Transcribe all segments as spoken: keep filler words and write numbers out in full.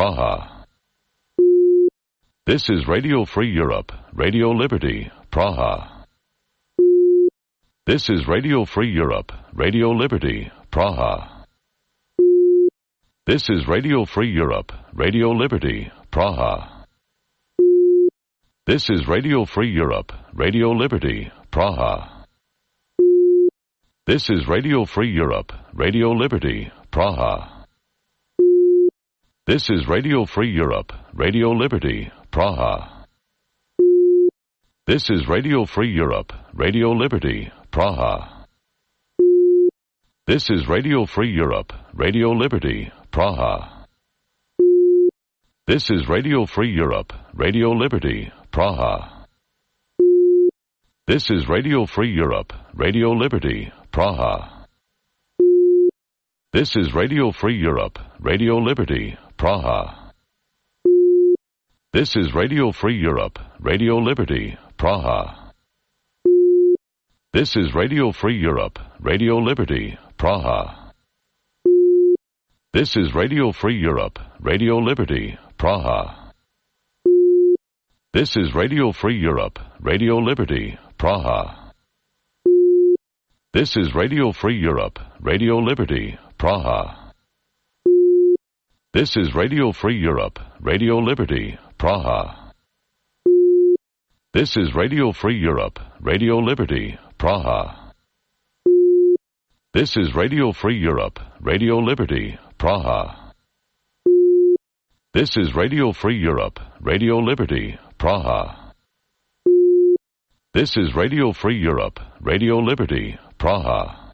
Praha. This is Radio Free Europe, Radio Liberty, Praha. This is Radio Free Europe, Radio Liberty, Praha. This is Radio Free Europe, Radio Liberty, Praha. This is Radio Free Europe, Radio Liberty, Praha. This is Radio Free Europe, Radio Liberty, Praha. This is Radio Free Europe, Radio Liberty, Praha. This is Radio Free Europe, Radio Liberty, Praha. This is Radio Free Europe, Radio Liberty, Praha. This is Radio Free Europe, Radio Liberty, Praha. This is Radio Free Europe, Radio Liberty, Praha. This is Radio Free Europe, Radio Liberty, Praha. This is Radio Free Europe, Radio Liberty, Praha. This is Radio Free Europe, Radio Liberty, Praha. This is Radio Free Europe, Radio Liberty, Praha. This is Radio Free Europe, Radio Liberty, Praha. This is Radio Free Europe, Radio Liberty, Praha. This is Radio Free Europe, Radio Liberty, Praha. This is Radio Free Europe, Radio Liberty, Praha. This is Radio Free Europe, Radio Liberty, Praha. This is Radio Free Europe, Radio Liberty, Praha. This is Radio Free Europe, Radio Liberty, Praha.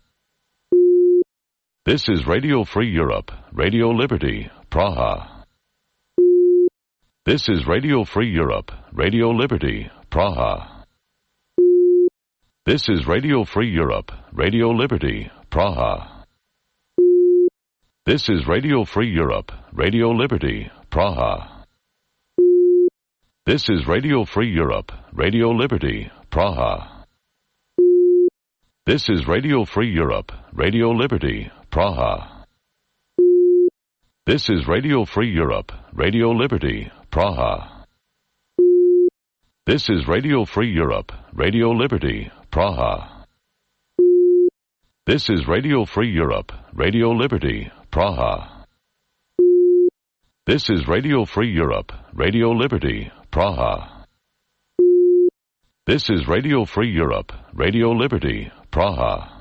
This is Radio Free Europe, Radio Liberty, Praha. This is Radio Free Europe, Radio Liberty, Praha. This is Radio Free Europe, Radio Liberty, Praha. This is Radio Free Europe, Radio Liberty, Praha. This is Radio Free Europe, Radio Liberty, Praha. This is Radio Free Europe, Radio Liberty, Praha. This is Radio Free Europe, Radio Liberty, Praha. This is Radio Free Europe, Radio Liberty, Praha. This is Radio Free Europe, Radio Liberty, Praha. This is Radio Free Europe, Radio Liberty, Praha. This is Radio Free Europe, Radio Liberty, Praha.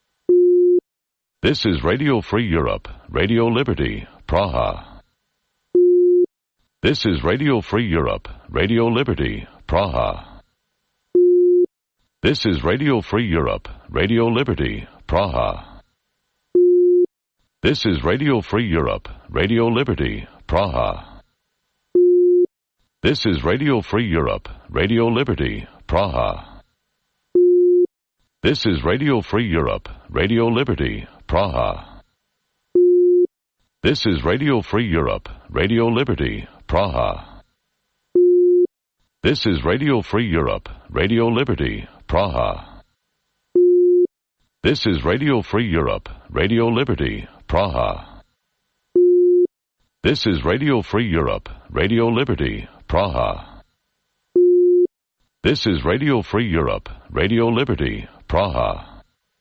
This is Radio Free Europe, Radio Liberty, Praha. This is Radio Free Europe, Radio Liberty, Praha. This is Radio Free Europe, Radio Liberty, Praha. This is Radio Free Europe, Radio Liberty, Praha. This is Radio Free Europe, Radio Liberty, Praha. This is Radio Free Europe, Radio Liberty, Praha. This is Radio Free Europe, Radio Liberty, Praha. This is Radio Free Europe, Radio Liberty, Praha. This is Radio Free Europe, Radio Liberty, Praha. This is Radio Free Europe, Radio Liberty, Praha. This is Radio Free Europe, Radio Liberty, Praha.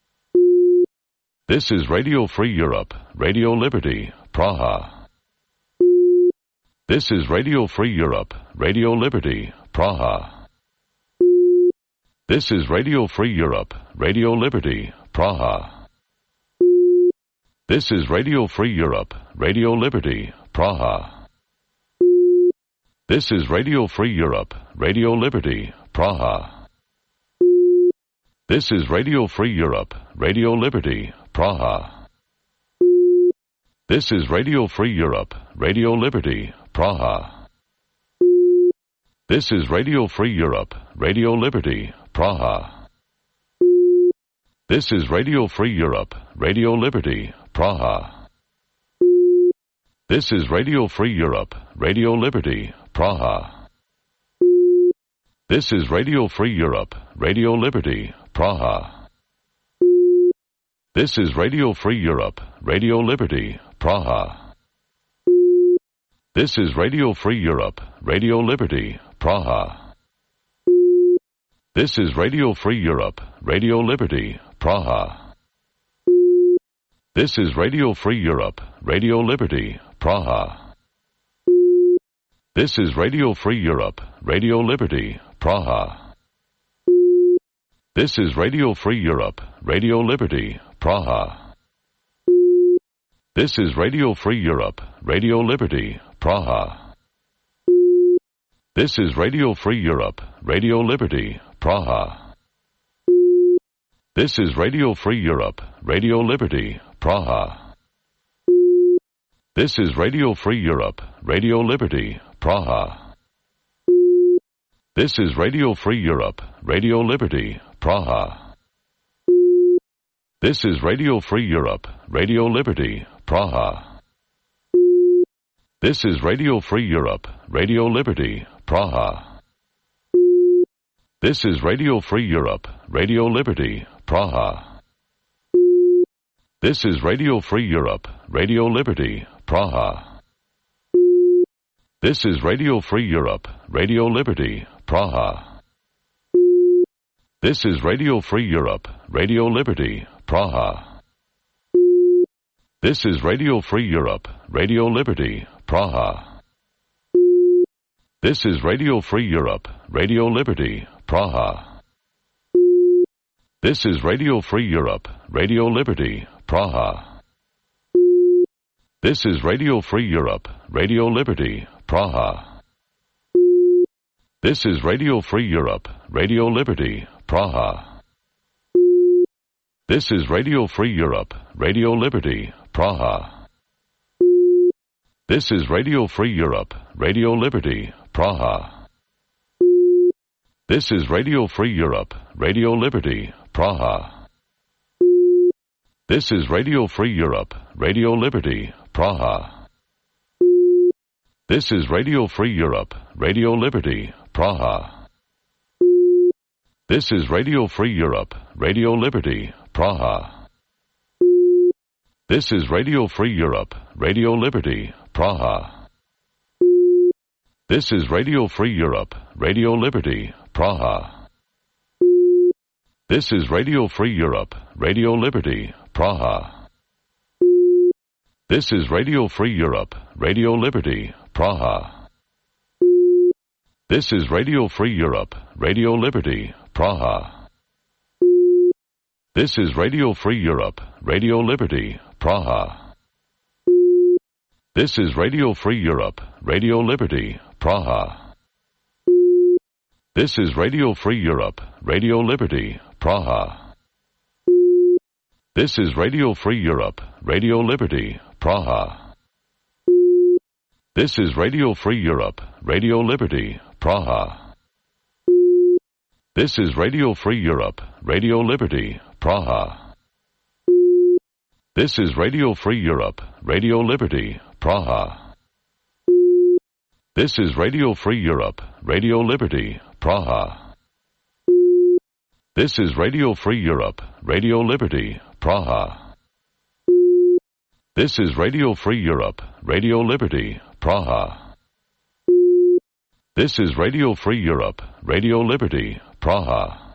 This is Radio Free Europe, Radio Liberty, Praha. This is Radio Free Europe, Radio Liberty, Praha. This is Radio Free Europe, Radio Liberty, Praha. This is Radio Free Europe, Radio Liberty, Praha. This is Radio Free Europe, Radio Liberty, Praha. This is Radio Free Europe, Radio Liberty, Praha. This is Radio Free Europe, Radio Liberty, Praha. This is Radio Free Europe, Radio Liberty, Praha. This is Radio Free Europe, Radio Liberty, Praha. This is Radio Free Europe, Radio Liberty, Praha. This is Radio Free Europe, Radio Liberty, Praha. This is Radio Free Europe, Radio Liberty, Praha. This is Radio Free Europe, Radio Liberty, Praha. This is Radio Free Europe, Radio Liberty, Praha. This is Radio Free Europe, Radio Liberty, Praha. This is Radio Free Europe, Radio Liberty, Praha. This is Radio Free Europe, Radio Liberty, Praha. This is Radio Free Europe, Radio Liberty, Praha. This is Radio Free Europe, Radio Liberty, Praha. This is Radio Free Europe, Radio Liberty, Praha. This is Radio Free Europe, Radio Liberty, Praha. This is Radio Free Europe, Radio Liberty, Praha. This is Radio Free Europe, Radio Liberty, Praha. This is Radio Free Europe, Radio Liberty, Praha. This is Radio Free Europe, Radio Liberty, Praha. This is Radio Free Europe, Radio Liberty, Praha. This is Radio Free Europe, Radio Liberty, Praha. This is Radio Free Europe, Radio Liberty, Praha. This is Radio Free Europe, Radio Liberty, Praha. This is Radio Free Europe, Radio Liberty, Praha. This is Radio Free Europe, Radio Liberty, Praha. This is Radio Free Europe, Radio Liberty, Praha. This is Radio Free Europe, Radio Liberty, Praha. This is Radio Free Europe, Radio Liberty, Praha. This is Radio Free Europe, Radio Liberty, Praha. This is Radio Free Europe, Radio Liberty, Praha. This is Radio Free Europe, Radio Liberty, Praha. This is Radio Free Europe, Radio Liberty, Praha. This is Radio Free Europe, Radio Liberty, Praha. This is Radio Free Europe, Radio Liberty, Praha. This is Radio Free Europe, Radio Liberty, Praha. This is Radio Free Europe, Radio Liberty, Praha. This is Radio Free Europe, Radio Liberty, Praha. This is Radio Free Europe, Radio Liberty, Praha. This is Radio Free Europe, Radio Liberty, Praha. This is Radio Free Europe, Radio Liberty, Praha. This is Radio Free Europe, Radio Liberty, Praha. This is Radio Free Europe, Radio Liberty, Praha. This is Radio Free Europe, Radio Liberty, Praha. This is Radio Free Europe, Radio Liberty, Praha. This is Radio Free Europe, Radio Liberty, Praha. This is Radio Free Europe, Radio Liberty, Praha. This is Radio Free Europe, Radio Liberty, Praha. This is Radio Free Europe, Radio Liberty, Praha. This is Radio Free Europe, Radio Liberty, Praha.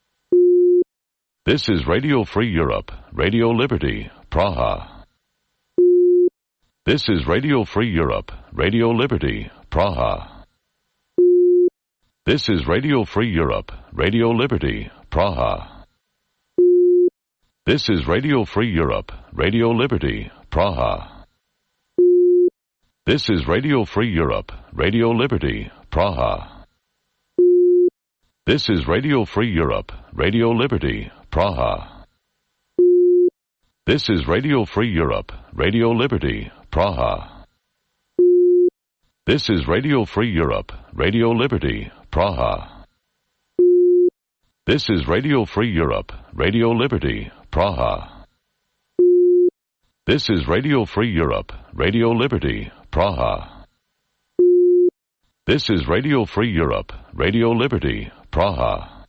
This is Radio Free Europe, Radio Liberty, Praha. This is Radio Free Europe, Radio Liberty, Praha. This is Radio Free Europe, Radio Liberty, Praha. This is Radio Free Europe, Radio Liberty, Praha. This is Radio Free Europe, Radio Liberty, Praha. This is Radio Free Europe, Radio Liberty, Praha. This is Radio Free Europe, Radio Liberty, Praha. This is Radio Free Europe, Radio Liberty, Praha. This is Radio Free Europe, Radio Liberty, Praha. This is Radio Free Europe, Radio Liberty, Praha. This is Radio Free Europe, Radio Liberty, Praha.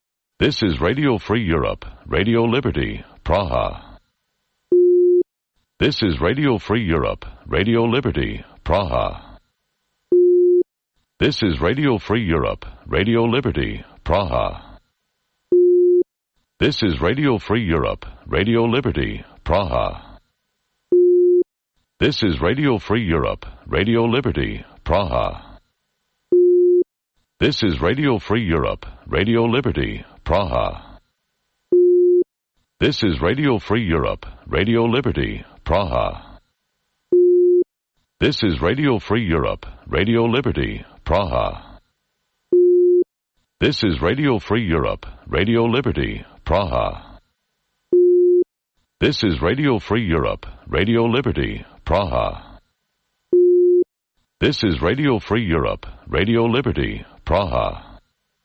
This is Radio Free Europe, Radio Liberty, Praha. This is Radio Free Europe, Radio Liberty, Praha. This is Radio Free Europe, Radio Liberty, Praha. This is Radio Free Europe, Radio Liberty, Praha. This is Radio Free Europe, Radio Liberty, Praha. This is Radio Free Europe, Radio Liberty, Praha. This is Radio Free Europe, Radio Liberty, Praha. This is Radio Free Europe, Radio Liberty, Praha. This is Radio Free Europe, Radio Liberty, Praha. This is Radio Free Europe, Radio Liberty, Praha. This is Radio Free Europe, Radio Liberty, Praha.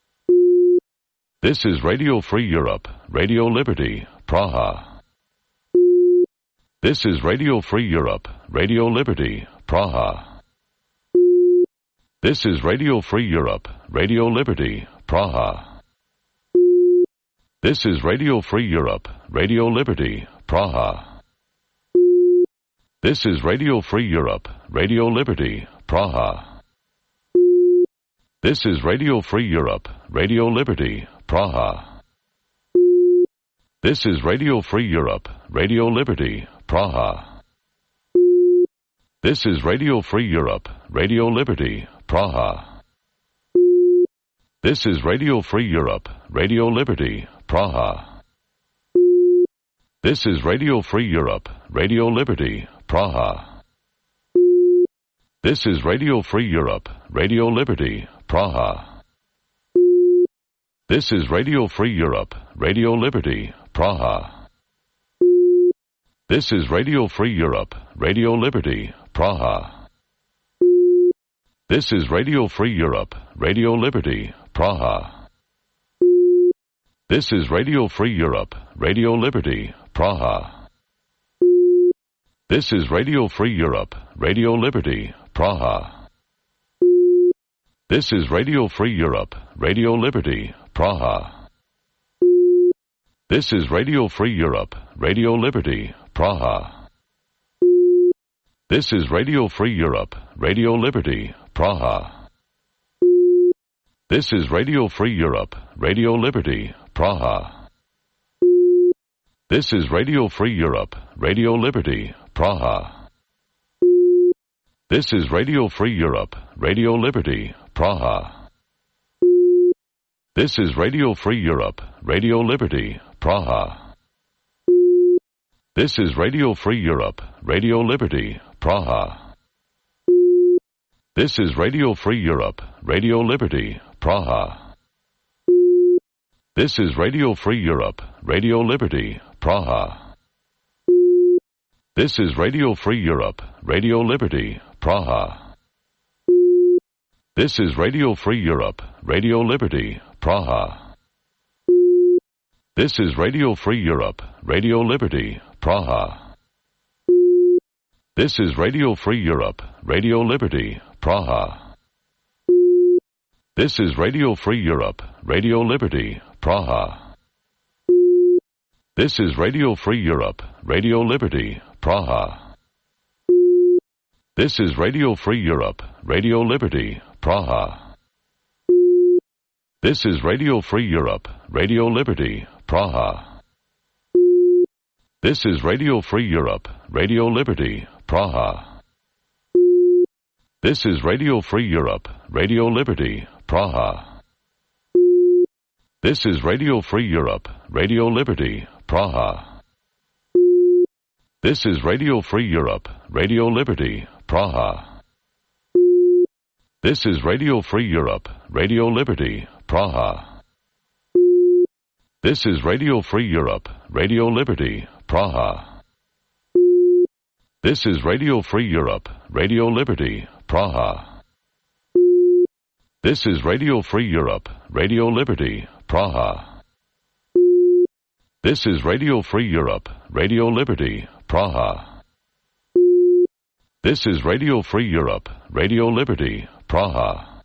This is Radio Free Europe, Radio Liberty, Praha. This is Radio Free Europe, Radio Liberty, Praha. This is Radio Free Europe, Radio Liberty, Praha. This is Radio Free Europe, Radio Liberty, Praha. This is Radio Free Europe, Radio Liberty, Praha. This is Radio Free Europe, Radio Liberty, Praha. This is Radio Free Europe, Radio Liberty, Praha. This is Radio Free Europe, Radio Liberty, Praha. This is Radio Free Europe, Radio Liberty, Praha. This is Radio Free Europe, Radio Liberty, Praha. This is Radio Free Europe, Radio Liberty, Praha. This is Radio Free Europe, Radio Liberty, Praha. This is Radio Free Europe, Radio Liberty, Praha. This is Radio Free Europe, Radio Liberty, Praha. This is Radio Free Europe, Radio Liberty, Praha. This is Radio Free Europe, Radio Liberty, Praha. This is Radio Free Europe, Radio Liberty, Praha. This is Radio Free Europe, Radio Liberty, Praha. This is Radio Free Europe, Radio Liberty, Praha. This is Radio Free Europe, Radio Liberty, Praha. This is Radio Free Europe, Radio Liberty, Praha. This is Radio Free Europe, Radio Liberty, Praha. This is Radio Free Europe, Radio Liberty, Praha. This is Radio Free Europe, Radio Liberty, Praha. This is Radio Free Europe, Radio Liberty, Praha. This is Radio Free Europe, Radio Liberty, Praha. This is Radio Free Europe, Radio Liberty, Praha. This is Radio Free Europe, Radio Liberty, Praha. This is Radio Free Europe, Radio Liberty, Praha. This is Radio Free Europe, Radio Liberty, Praha. This is Radio Free Europe, Radio Liberty, Praha. This is Radio Free Europe, Radio Liberty, Praha. This is Radio Free Europe, Radio Liberty, Praha. This is Radio Free Europe, Radio Liberty, Praha. This is Radio Free Europe, Radio Liberty, Praha. This is Radio Free Europe, Radio Liberty, Praha. This is Radio Free Europe, Radio Liberty, Praha. This is Radio Free Europe, Radio Liberty, Praha. This is Radio Free Europe, Radio Liberty, Praha. This is Radio Free Europe, Radio Liberty, Praha. This is Radio Free Europe, Radio Liberty, Praha. This is Radio Free Europe, Radio Liberty, Praha. This is Radio Free Europe, Radio Liberty, Praha. This is Radio Free Europe, Radio Liberty, Praha.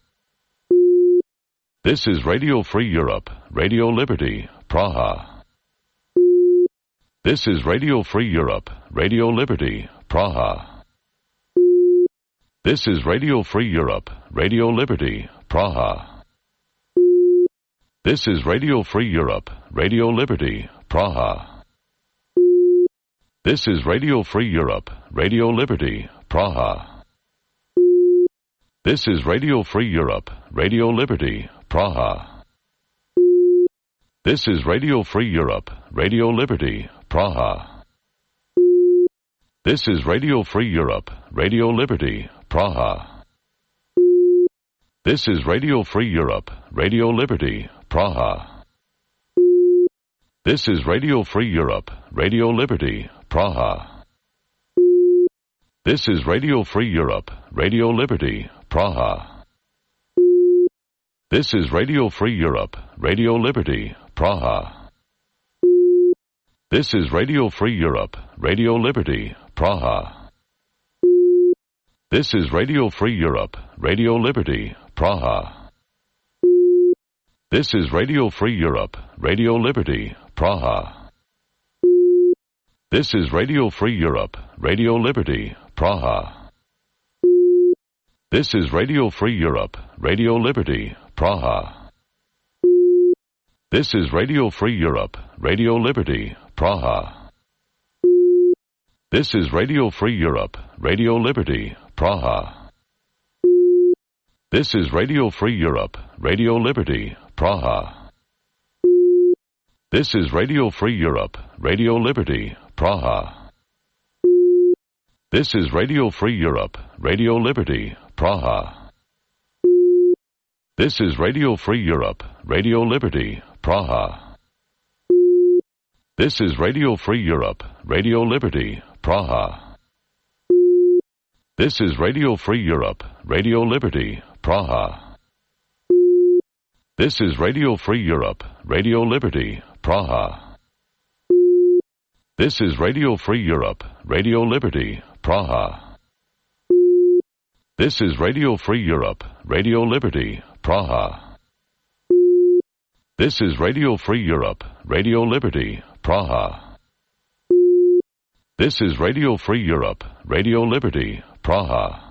This is Radio Free Europe, Radio Liberty, Praha. This is Radio Free Europe, Radio Liberty, Praha. This is Radio Free Europe, Radio Liberty, Praha. This is Radio Free Europe, Radio Liberty, Praha. This is Radio Free Europe, Radio Liberty, Praha. This is Radio Free Europe, Radio Liberty, Praha. This is Radio Free Europe, Radio Liberty, Praha. This is Radio Free Europe, Radio Liberty, Praha. This is Radio Free Europe, Radio Liberty, Praha. This is Radio Free Europe, Radio Liberty, Praha. This is Radio Free Europe, Radio Liberty, Praha. This is Radio Free Europe, Radio Liberty, Praha. This is Radio Free Europe, Radio Liberty, Praha. This is Radio Free Europe, Radio Liberty, Praha. This is Radio Free Europe, Radio Liberty, Praha. This is Radio Free Europe, Radio Liberty, Praha. This is Radio Free Europe, Radio Liberty, Praha. This is Radio Free Europe, Radio Liberty, Praha. This is Radio Free Europe, Radio Liberty, Praha. This is Radio Free Europe, Radio Liberty, Praha. This is Radio Free Europe, Radio Liberty, Praha. This is Radio Free Europe, Radio Liberty, Praha. This is Radio Free Europe, Radio Liberty, Praha. This is Radio Free Europe, Radio Liberty, Praha. This is Radio Free Europe, Radio Liberty, Praha. This is Radio Free Europe, Radio Liberty, Praha. This is Radio Free Europe, Radio Liberty, Praha. This is Radio Free Europe, Radio Liberty, Praha. This is Radio Free Europe, Radio Liberty, Praha. This is Radio Free Europe, Radio Liberty, Praha.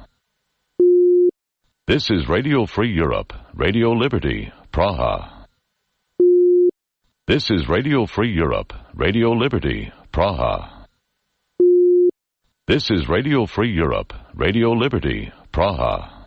This is Radio Free Europe, Radio Liberty, Praha. This is Radio Free Europe, Radio Liberty, Praha. This is Radio Free Europe, Radio Liberty, Praha.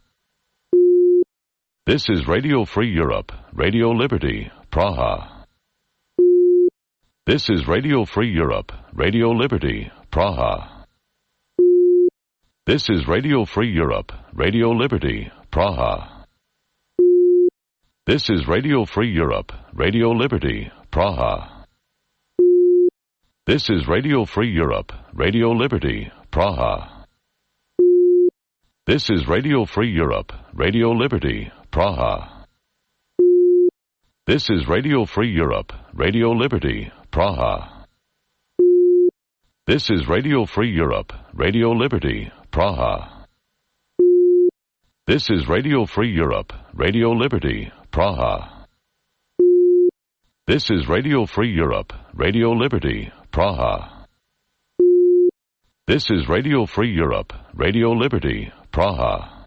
This is Radio Free Europe, Radio Liberty, Praha. This is Radio Free Europe, Radio Liberty, Praha. This is Radio Free Europe, Radio Liberty, Praha. This is Radio Free Europe, Radio Liberty, Praha. This is Radio Free Europe, Radio Liberty, Praha. This is Radio Free Europe, Radio Liberty, Praha. This is Radio Free Europe, Radio Liberty, Praha. This is Radio Free Europe, Radio Liberty, Praha. This is Radio Free Europe, Radio Liberty, Praha. This is Radio Free Europe, Radio Liberty, Praha. This is Radio Free Europe, Radio Liberty, Praha.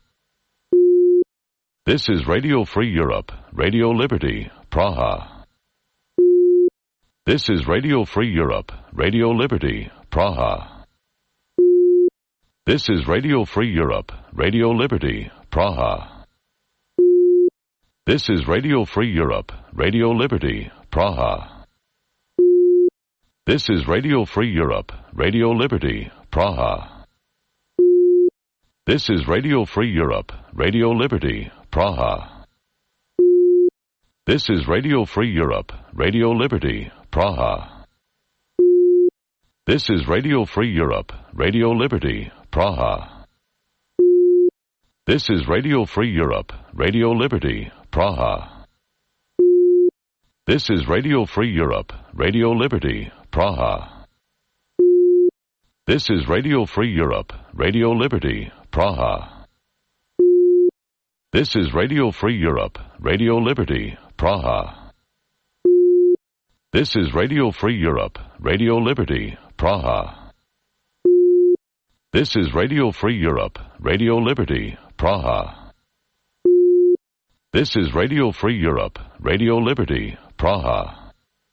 This is Radio Free Europe, Radio Liberty, Praha. This is Radio Free Europe, Radio Liberty, Praha. This is Radio Free Europe, Radio Liberty, Praha. This is Radio Free Europe, Radio Liberty, Praha. This is Radio Free Europe, Radio Liberty, Praha. This is Radio Free Europe, Radio Liberty, Praha. This is Radio Free Europe, Radio Liberty, Praha. This is Radio Free Europe, Radio Liberty, Praha. This is Radio Free Europe, Radio Liberty, Praha. This is Radio Free Europe, Radio Liberty, Praha. This is Radio Free Europe, Radio Liberty, Praha. This is Radio Free Europe, Radio Liberty, Praha. This is Radio Free Europe, Radio Liberty, Praha. This is Radio Free Europe, Radio Liberty, Praha. This is Radio Free Europe, Radio Liberty, Praha.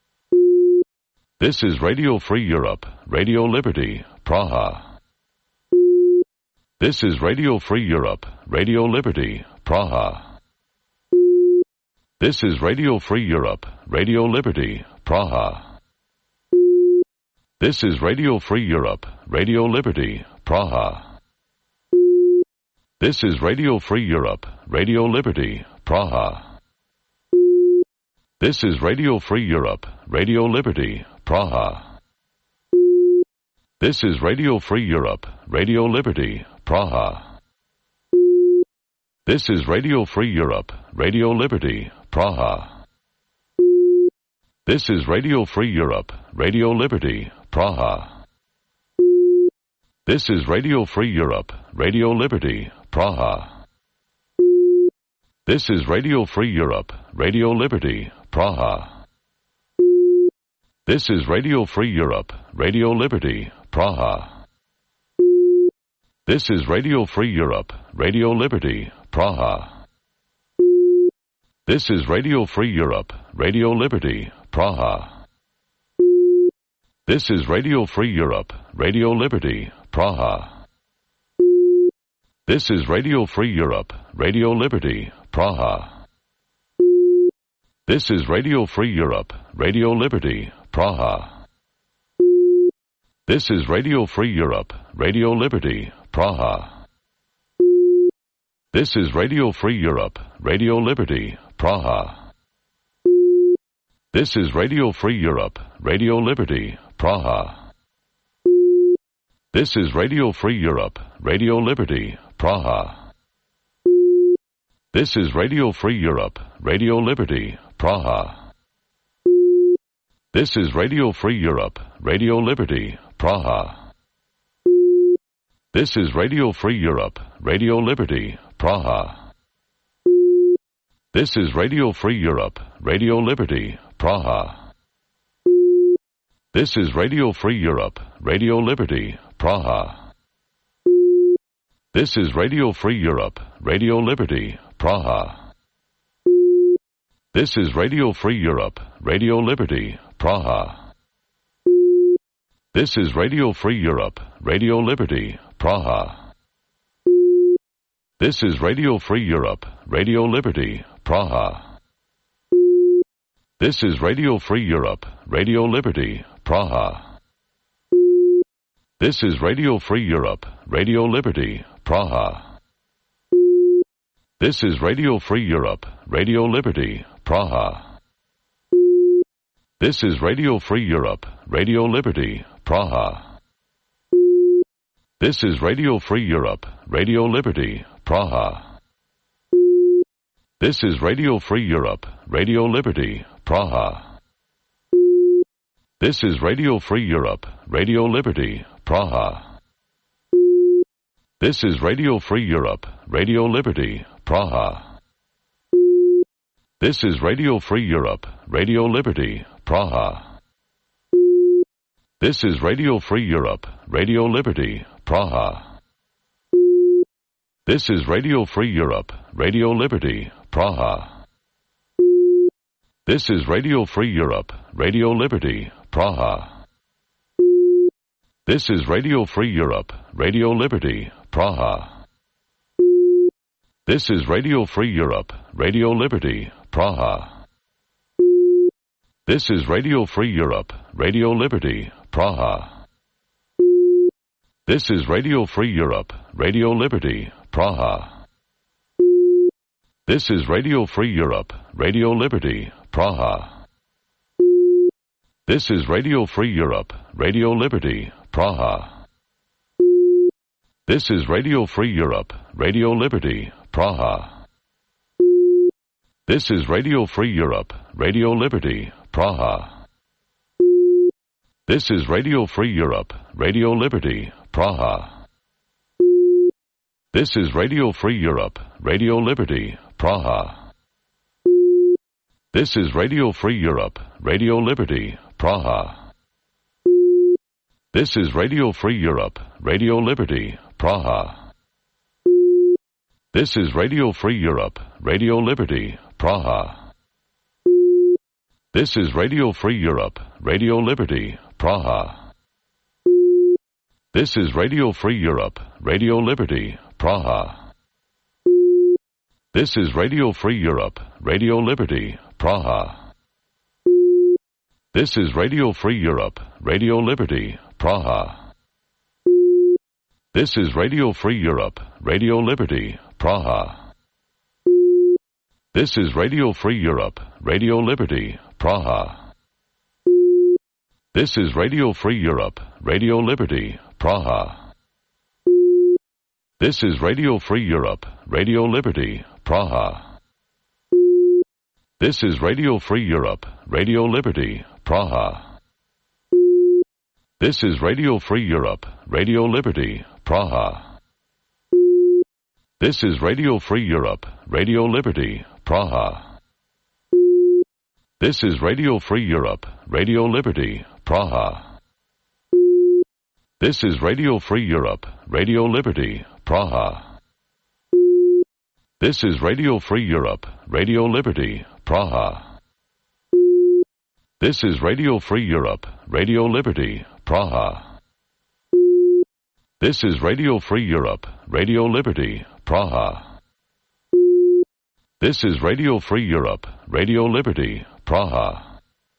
This is Radio Free Europe, Radio Liberty, Praha. This is Radio Free Europe, Radio Liberty, Praha. This is Radio Free Europe, Radio Liberty, Praha. This is Radio Free Europe, Radio Liberty, Praha. This is Radio Free Europe, Radio Liberty, Praha. This is Radio Free Europe, Radio Liberty, Praha. This is Radio Free Europe, Radio Liberty, Praha. This is Radio Free Europe, Radio Liberty, Praha. This is Radio Free Europe, Radio Liberty, Praha. This is Radio Free Europe, Radio Liberty, Praha. This is Radio Free Europe, Radio Liberty, Praha. This is Radio Free Europe, Radio Liberty, Praha. This is Radio Free Europe, Radio Liberty, Praha. This is Radio Free Europe, Radio Liberty, Praha. This is Radio Free Europe, Radio Liberty, Praha. This is Radio Free Europe, Radio Liberty, Praha. This is Radio Free Europe, Radio Liberty, Praha. This is Radio Free Europe, Radio Liberty, Praha. This is Radio Free Europe, Radio Liberty, Praha. This is Radio Free Europe, Radio Liberty, Praha. This is Radio Free Europe, Radio Liberty, Praha. This is Radio Free Europe, Radio Liberty, Praha. This is Radio Free Europe, Radio Liberty, Praha. This is Radio Free Europe, Radio Liberty, Praha. This is Radio Free Europe, Radio Liberty, Praha. This is Radio Free Europe, Radio Liberty, Praha. This is Radio Free Europe, Radio Liberty, Praha. This is Radio Free Europe, Radio Liberty, Praha. This is Radio Free Europe, Radio Liberty, Praha. This is Radio Free Europe, Radio Liberty, Praha. This is Radio Free Europe, Radio Liberty, Praha. This is Radio Free Europe, Radio Liberty, Praha. This is Radio Free Europe, Radio Liberty, Praha. This is Radio Free Europe, Radio Liberty, Praha. This is Radio Free Europe, Radio Liberty, Praha. This is Radio Free Europe, Radio Liberty, Praha. This is Radio Free Europe, Radio Liberty, Praha. This is Radio Free Europe, Radio Liberty, Praha. This is Radio Free Europe, Radio Liberty, Praha. This is Radio Free Europe, Radio Liberty, Praha. This is Radio Free Europe, Radio Liberty, Praha. This is Radio Free Europe, Radio Liberty, Praha. This is Radio Free Europe, Radio Liberty, Praha. This is Radio Free Europe, Radio Liberty, Praha. This is Radio Free Europe, Radio Liberty, Praha. This is Radio Free Europe, Radio Liberty, Praha. This is Radio Free Europe, Radio Liberty, Praha. This is Radio Free Europe, Radio Liberty, Praha. This is Radio Free Europe, Radio Liberty, Praha. This is Radio Free Europe, Radio Liberty, Praha. This is Radio Free Europe, Radio Liberty, Praha. This is Radio Free Europe, Radio Liberty, Praha. This is Radio Free Europe, Radio Liberty, Praha. This is Radio Free Europe, Radio Liberty, Praha. This is Radio Free Europe, Radio Liberty, Praha. This is Radio Free Europe, Radio Liberty, Praha. This is Radio Free Europe, Radio Liberty, Praha. This is Radio Free Europe, Radio Liberty, Praha. This is Radio Free Europe, Radio Liberty, Praha. This is Radio Free Europe, Radio Liberty, Praha. This is Radio Free Europe, Radio Liberty, Praha. This is Radio Free Europe, Radio Liberty, Praha. This is Radio Free Europe, Radio Liberty, Praha. This is Radio Free Europe, Radio Liberty, Praha. This is Radio Free Europe, Radio Liberty, Praha. This is Radio Free Europe, Radio Liberty, Praha. This is Radio Free Europe, Radio Liberty, Praha. This is Radio Free Europe, Radio Liberty, Praha. This is Radio Free Europe, Radio Liberty, Praha. This is Radio Free Europe, Radio Liberty, Praha. This is Radio Free Europe, Radio Liberty, Praha. This is Radio Free Europe, Radio Liberty, Praha.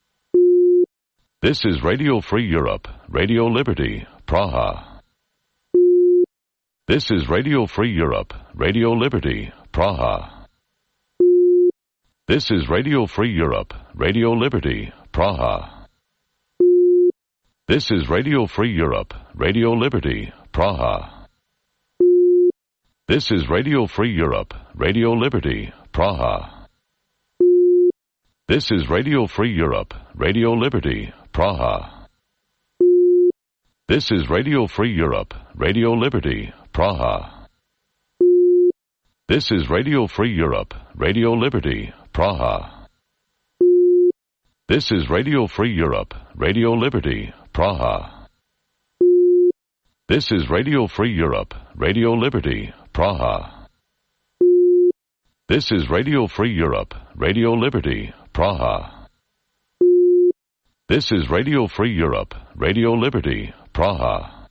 This is Radio Free Europe, Radio Liberty, Praha. This is Radio Free Europe, Radio Liberty, Praha. This is Radio Free Europe, Radio Liberty, Praha. This is Radio Free Europe, Radio Liberty, Praha. This is Radio Free Europe, Radio Liberty, Praha. This is Radio Free Europe, Radio Liberty, Praha. This is Radio Free Europe, Radio Liberty, Praha. This is Radio Free Europe, Radio Liberty, Praha. This is Radio Free Europe, Radio Liberty, Praha. This is Radio Free Europe, Radio Liberty, Praha. This is Radio Free Europe, Radio Liberty, Praha. This is Radio Free Europe, Radio Liberty, Praha.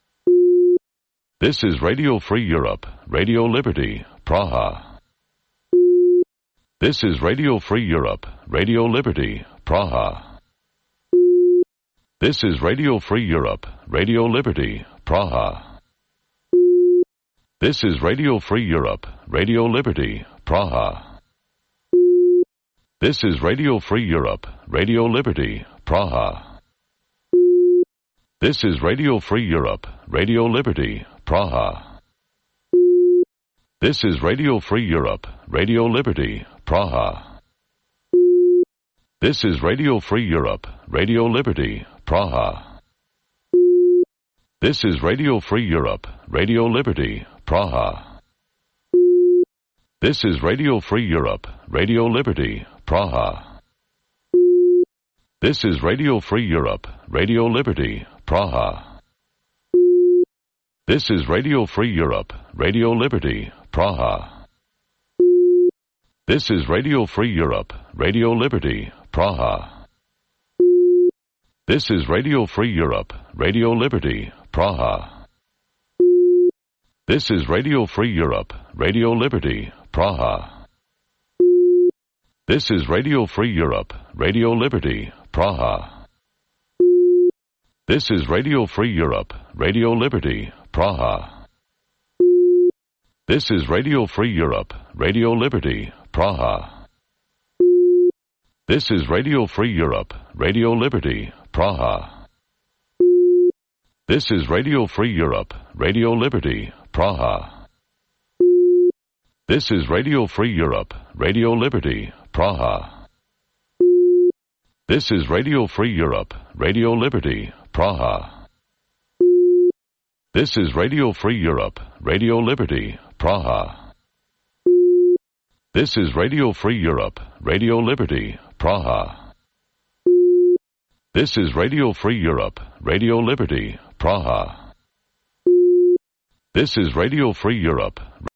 This is Radio Free Europe, Radio Liberty, Praha. This is Radio Free Europe, Radio Liberty, Praha. This is Radio Free Europe, Radio Liberty, Praha. This is Radio Free Europe, Radio Liberty, Praha. This is Radio Free Europe, Radio Liberty, Praha. This is Radio Free Europe, Radio Liberty, Praha. This is Radio Free Europe, Radio Liberty, Praha. This is Radio Free Europe, Radio Liberty, Praha. This is Radio Free Europe, Radio Liberty, Praha. This is Radio Free Europe, Radio Liberty, Praha. This is Radio Free Europe, Radio Liberty, Praha. This is Radio Free Europe, Radio Liberty, Praha. This is Radio Free Europe, Radio Liberty, Praha. This is Radio Free Europe, Radio Liberty, Praha. This is Radio Free Europe, Radio Liberty, Praha. This is Radio Free Europe, Radio Liberty, Praha. This is Radio Free Europe, Radio Liberty, Praha. This is Radio Free Europe, Radio Liberty, Praha. This is Radio Free Europe, Radio Liberty, Praha. This is Radio Free Europe, Radio Liberty, Praha. This is Radio Free Europe, Radio Liberty, Praha. This is Radio Free Europe, Radio Liberty, Praha. This is Radio Free Europe, Radio Liberty, Praha. This is Radio Free Europe, Radio Liberty, Praha. This is Radio Free Europe, Radio Liberty, Praha. This is Radio Free Europe,